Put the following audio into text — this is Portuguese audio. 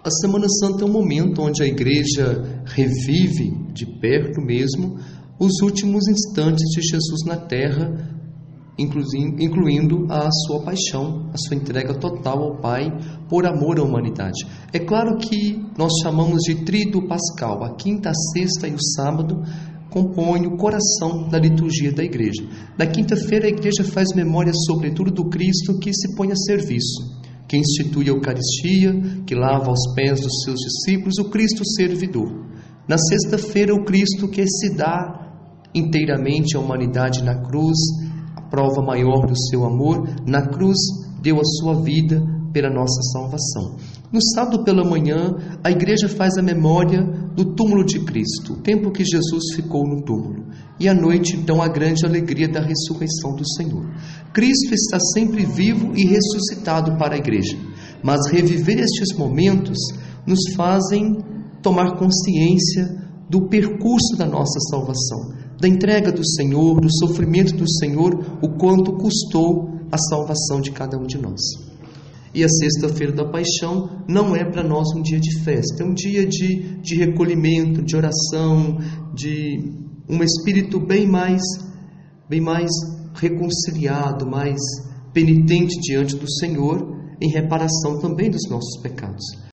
A Semana Santa é um momento onde a Igreja revive de perto mesmo os últimos instantes de Jesus na Terra, incluindo a sua paixão, a sua entrega total ao Pai por amor à humanidade. É claro que nós chamamos de Tríduo Pascal, a quinta, a sexta e o sábado compõem o coração da liturgia da Igreja. Na quinta-feira a Igreja faz memória sobretudo do Cristo que se põe a serviço, que institui a Eucaristia, que lava os pés dos seus discípulos, o Cristo servidor. Na sexta-feira, o Cristo que se dá inteiramente à humanidade na cruz, a prova maior do seu amor, na cruz deu a sua vida pela nossa salvação. No sábado pela manhã, a Igreja faz a memória do túmulo de Cristo, o tempo que Jesus ficou no túmulo. E à noite, então, a grande alegria da ressurreição do Senhor. Cristo está sempre vivo e ressuscitado para a Igreja, mas reviver estes momentos nos fazem tomar consciência do percurso da nossa salvação, da entrega do Senhor, do sofrimento do Senhor, o quanto custou a salvação de cada um de nós. E a sexta-feira da Paixão não é para nós um dia de festa, é um dia de recolhimento, de oração, de um espírito bem mais reconciliado, mais penitente diante do Senhor, em reparação também dos nossos pecados.